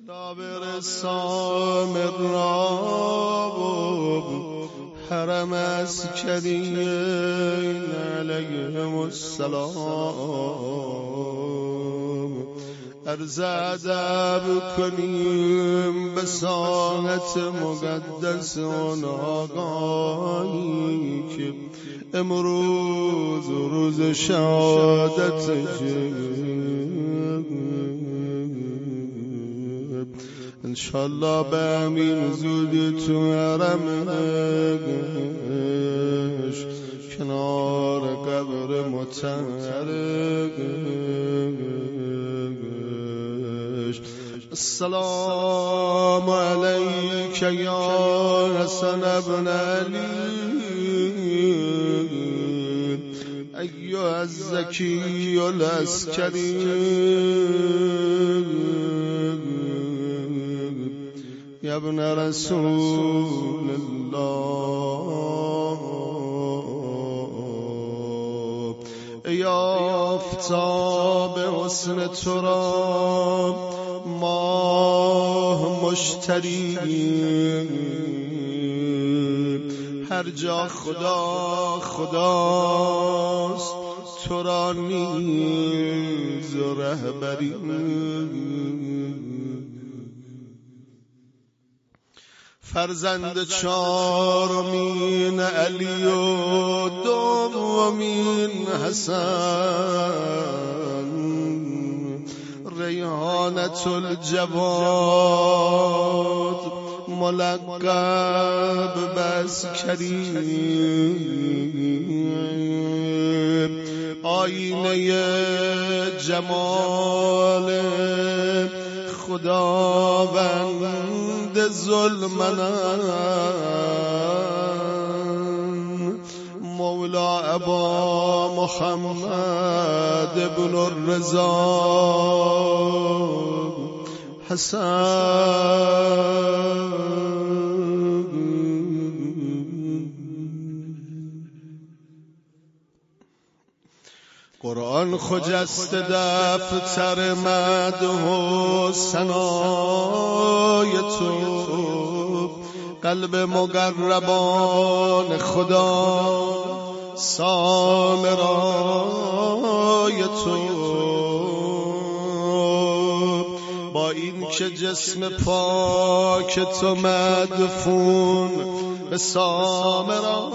لا برسام الراب حرم اسکرین علیهم السلام عرض ادب کنیم به ساحت مقدس آن آقایی که امروز روز شهادت انشالله به امین زودی تو حرمش کنار قبر مطهرش السلام علیک یا حسن ابن علی ایها الزکی العسکری یا ابن رسول الله یا آفتاب حسن تو را ماه مشتری هر جا خدا خداست تو را نیز رهبری فرزند چهارمین علی و دومین حسن ریحانة الجواد ملقب بسکری آینه جمال خداوند ذوالمنن مولا ابا محمد ابن الرضا حسن قرآن خجست دفتر مدح و ثنای تو قلب مقربان خدا سامرای تو با این که جسم پاک تو مدفون به سامرا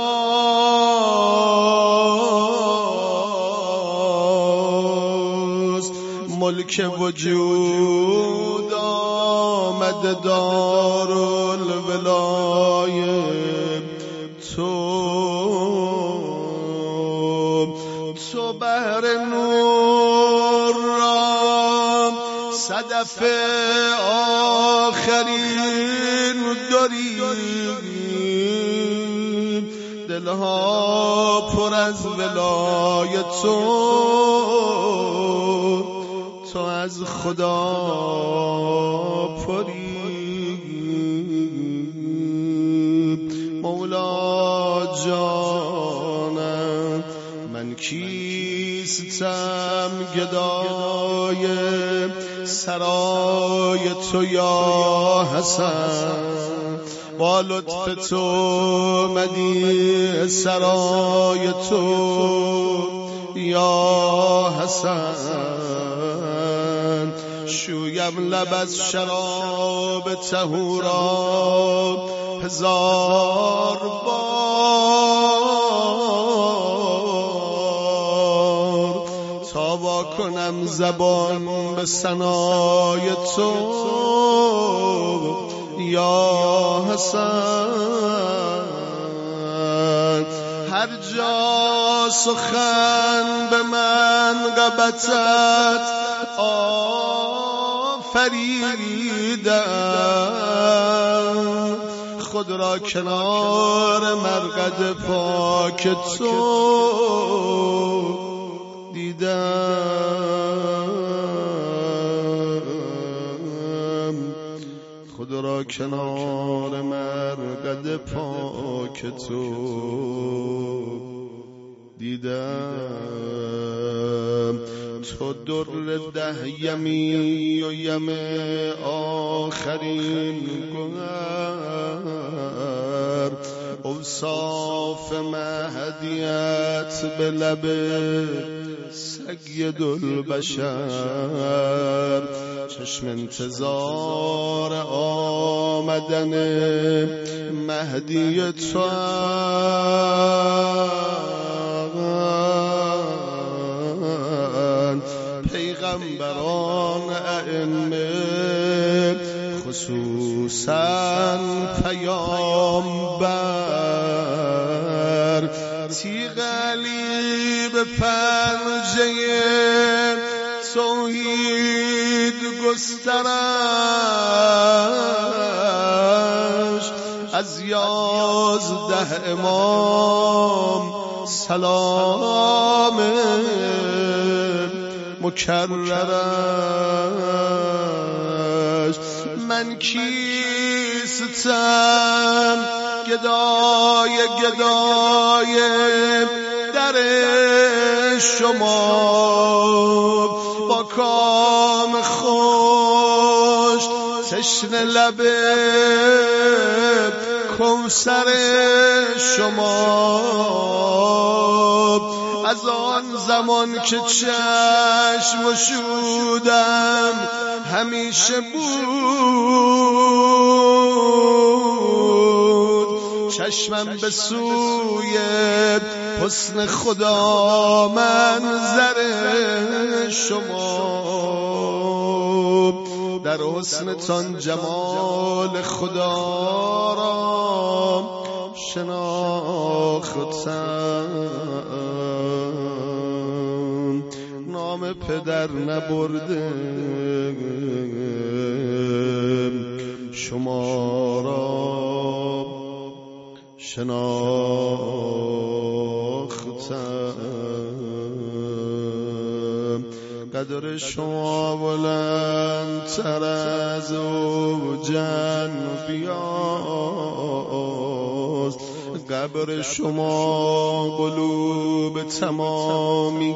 ملک وجود آمد دارالولایه تو بحر نور را صدف آخرین داری دلها پر از ولایت تو از خدا پری مولا جانم من کیستم گدای سرای تو یا حسن با لطف تو مدی سرای تو یا حسن شویم لب از شراب طهورا هزار بار تا وا کنم زبان به ثنای تو یا حسن هر جا سخن به منقبتت آفریدم خود را کنار مرقد پاک تو دیدم خود را کنار مرقد پاک تو دیدم تو در 10 یمی و یم آخرین گوهر اوصاف مهدیت به لب سید البشر چشم انتظار آمدن مهدی تو پیغمبران ائمه خصوصاً پیامبر تیغ علی به پنجه توحید گسترش از 11 امام سلام مکررش من کیستم گدای در شما با کام خوش تشنه لب کوثر شما از آن زمان که چشم گشودم همیشه بود چشمم به سوی حسن خدا منظر شما در حسنتان جمال خدا را شناختم نام پدر نبرده شما را شناختم قدر شما بلندتر از اوجن بیاست قبر شما قلوب تمامی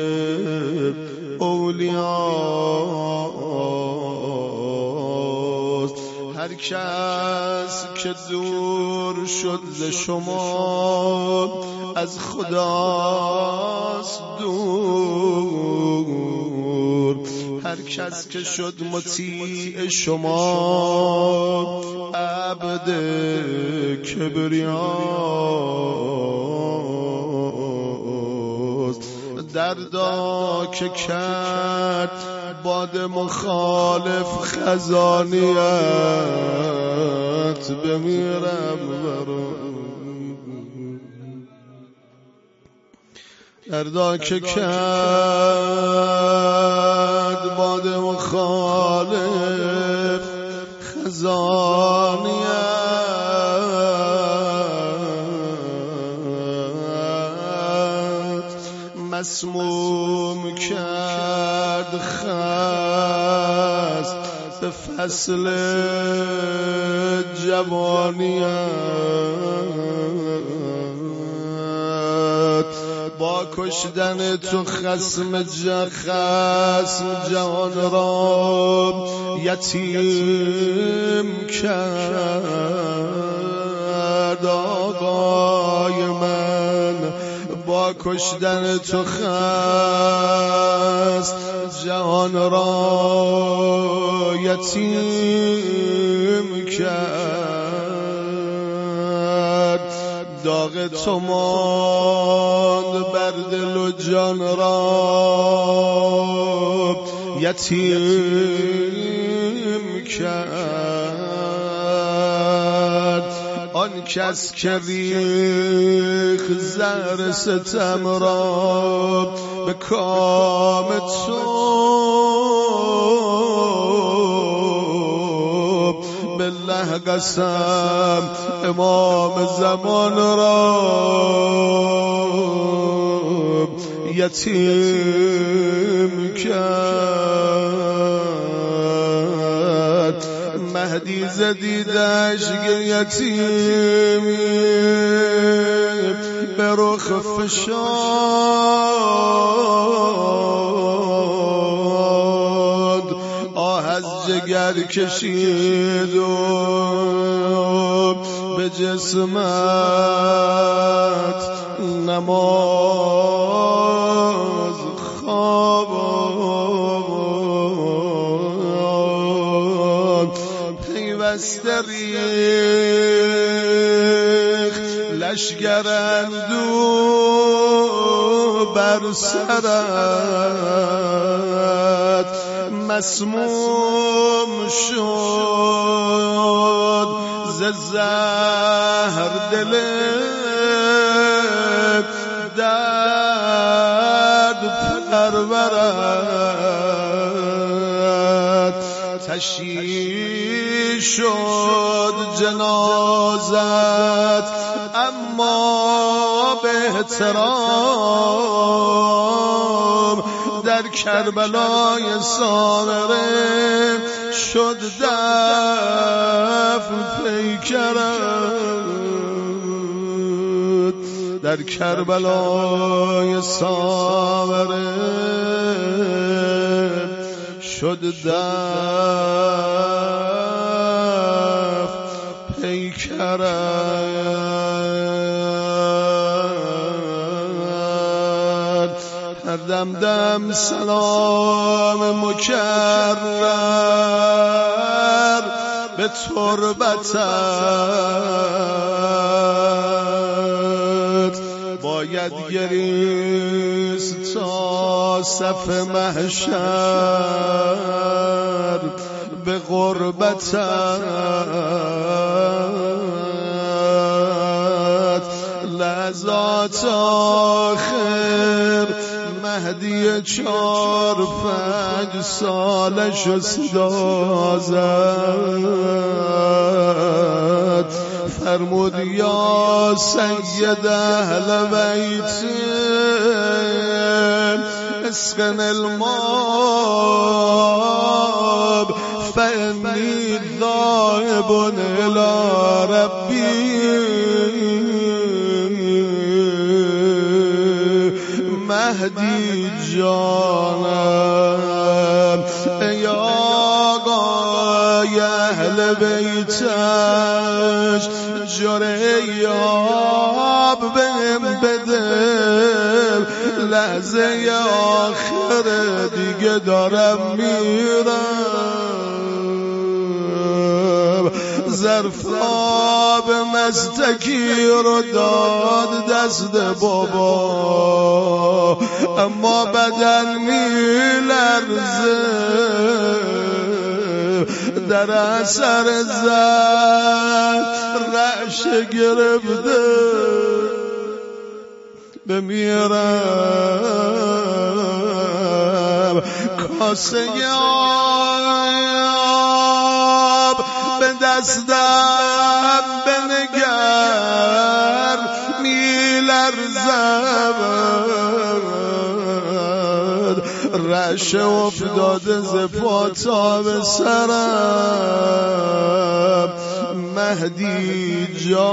اولیاست هر کس که دور شد ز شما از خداست دور هر کس که شد مطیع شما عبد کبریاست دردا که کرد باد مخالف خزانیت بمیرم دردا که کرد باد مخالف خزانیت مسموم کرد خست به فصل جوانیت با کشتن تو خصم جهان را یتیم کرد آقای من با کشتن تو خست جهان را یتیم کرد داغ تو ماند بر دل و جان را یتیم کرد آن کس که ریخ زهر ستم را به کام تو بالله قسم امام زمان را یتیم کرد مهدی زدیدش یتیمی به رخ فشاد، آه از جگر کشید و به جسمت نماز خوابان. پیوسته ریخت لشگر اندوه بر سرت، مسموم شد ز زهر دلت، درد پرورت تشییع شد جنازت، اما به احترام در کربلای سامره شد دفن پیکرت، در کربلای سامره شد دفن پیکرت. هر دم دم سلام مکرر به تربتت، باید گریست تا صف محشر به غربتت. لحظات آخر مهدی 4-5 سالش صدا زد، فرمود یا سید اهل بیت اسقن الماب فانی ذاهب الی ربی. مهدی جانم ای آقای اهل بیتش، جرعه آب بهم بده، لحظه آخر دیگه دارم میرم. ظرف آب مستکی رو داد دست بابا، اما بدن میلرزه در اثر زد، رعش گرفته بمیرم. کاسه آب به دستم بنگر، میلرزم، رعشه افتاده ز پا تا به سرم. مهدی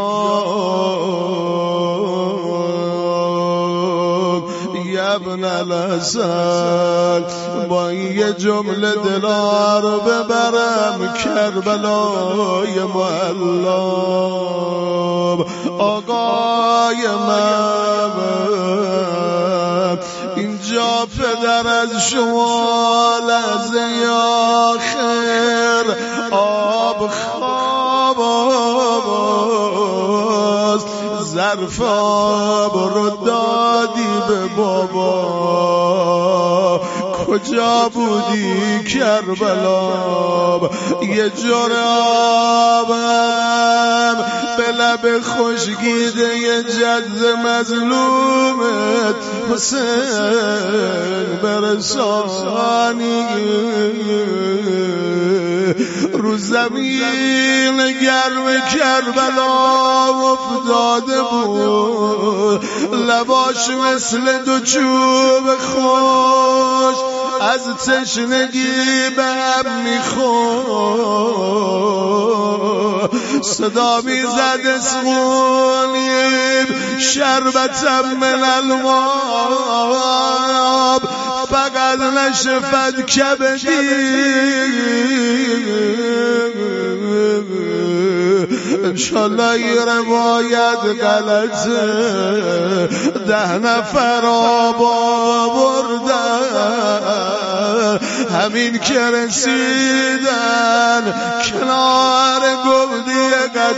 جان ابن الحسن، با یه جمله دلار ببرم کربلای معلم. آقای من اینجا پدر از شما لحظه آخر آب خواب است، ظرف آب رو دادی به بابا. کجا بودی کربلا؟ یه جرابم به لب خوشگیده یه جد مظلومت حسین برسانی. رو زمین گرم کربلا افتاده بود، لباش مثل دو چوب خوش از تشنگی به هم میخورد. صدا میزد اسمونیم شربتم من الماب فقط نشفت کبدی انشالله این روایت غلطه 10 نفر آب آوردن همین که رسیدن کنار گودی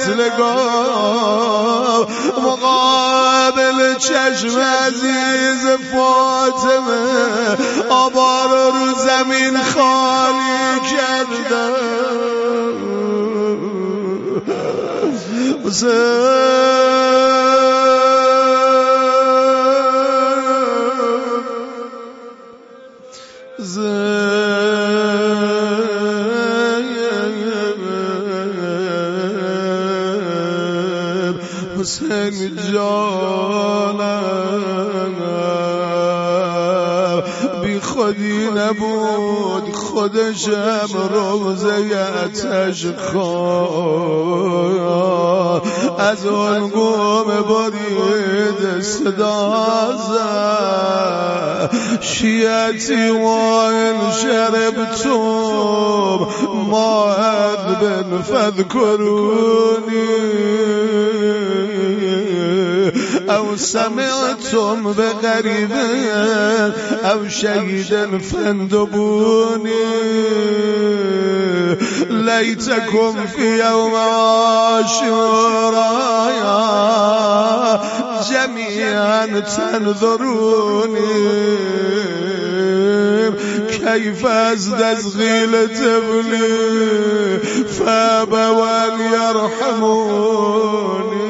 قتلگاه مقابل چشم عزیز فاطمه آبا رو زمین خالی کردن حسین جانم بی خودی نبود خودشم روزه آتش خواه از اون گم برید صدا زد شیعتی و این شربتم ماهد بن فذکرونی او سمعتم بغریب او شهید فندبونی لیتکم فی یوم عاشوراء جمیعا تنظرونی کیف از تزغیل تبلی فابوا ان یرحمونی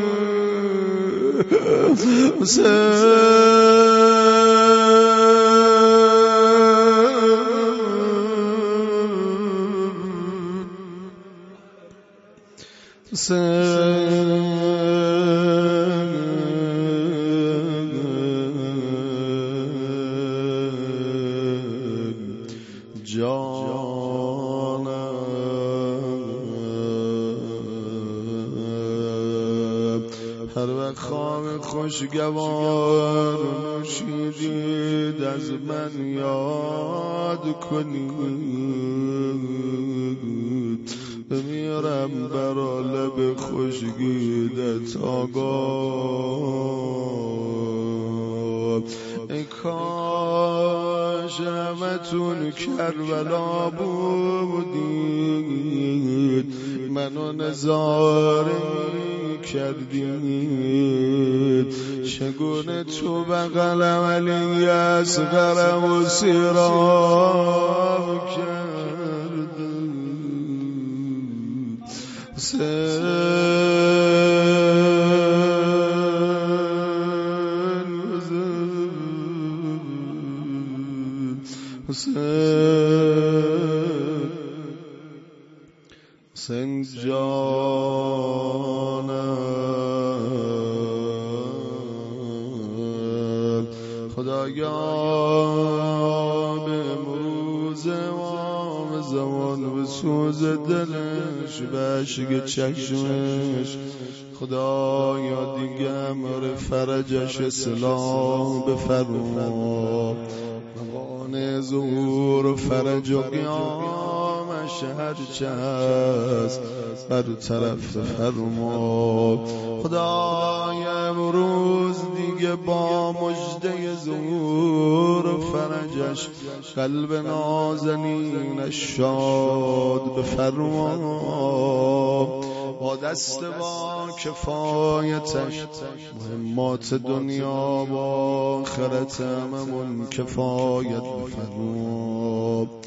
هر وقت خام خوشگوار نوشیدید از من یاد کنید بمیرم برا لب خوشگیدت آقا ای کاش همتون کربلا بودید منو نظاره کردید چگونه تو بغلم علی اصغرم و سیرام کردید حسین جانم خدایا به امروز امام زمان به سوز دلش به عشق چشمش خدایا دیگه امر فرجش اصلاح بفرما موانع ظهور و فرج و قیامش هرچه هست بر طرف فرما خدای امروز دیگه با مژده ظهور و فرجش قلب نازنینش شاد بفرما با دست با کفایتش مهمات دنیا با آخرت هممون کفایت بفرما